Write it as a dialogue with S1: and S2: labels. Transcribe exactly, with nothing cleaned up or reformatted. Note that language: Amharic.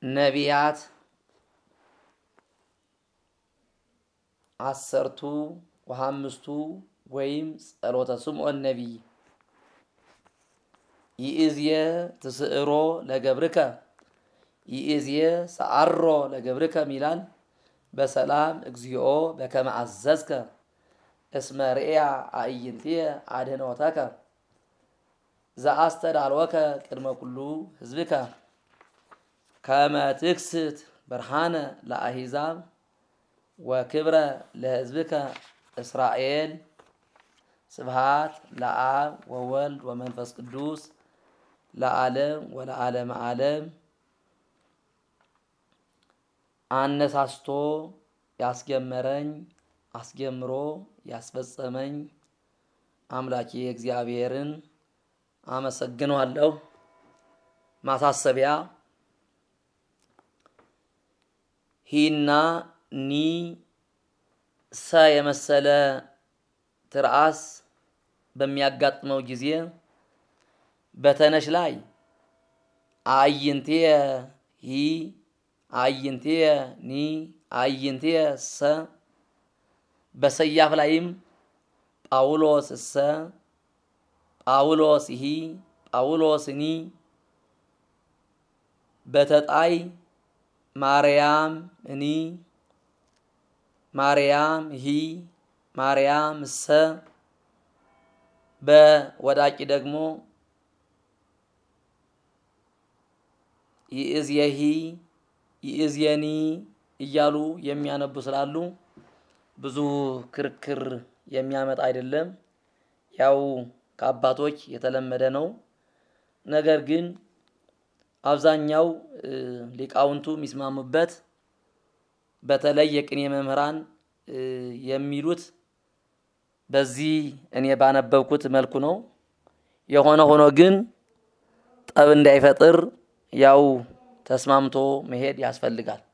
S1: ነቢያት አሰርቱ ወሐምስቱ ወይም ጸሎተ ስምዖን ነቢይ ይእዝየ ትስዕሮ ለገብርከ ይእዝየ ሰዓሮ ለገብርከ ሚላል በሰላም እግዚኦ በከመ አዘዝከ እስመ ርእያ አዕይንትየ አድኅኖተከ ዘአስተዳልወከ ቅድመ ኩሉ ሕዝብከ ከመ ትክስት ብርሃነ ለአሕዛብ ወክብረ ለሕዝብከ እስራኤል። ስብሐት ለአብ ወወልድ ወመንፈስ ቅዱስ ለዓለም ወለዓለመ ዓለም። አነሳስቶ ያስጀመረኝ አስጀምሮ ያስፈጸመኝ አምላኬ እግዚአብሔርን አመሰግናለሁ። ማሳሰቢያ ሂና ኒ ሰ የመሰለ ትርአስ በሚያጋጥመው ጊዜ በተነሽ ላይ አዕይንትየ ሂ አዕይንትየ ኒ አዕይንትየ ሰ በሰያፍ ላይም ጳውሎስ እሰ ጳውሎስ ሂ ጳውሎስ ኒ በተጣይ ማርያም እኒ ማርያም ሂ ማርያም እሰ በወዳቂ ደግሞ ይእዝየሂ ይእዝየኒ እያሉ የሚያነቡ ስላሉ ብዙ ክርክር የሚያመጣ አይደለም። ያው ከአባቶች የተለመደ ነው። ነገር ግን አብዛኛው ሊቃውንቱ የሚስማሙበት በተለይ የቅኔ መምህራን የሚሉት በዚህ እኔ ባነበብኩት መልኩ ነው። የሆነ ሆኖ ግን ጠብ እንዳይፈጥር ያው ተስማምቶ መሄድ ያስፈልጋል።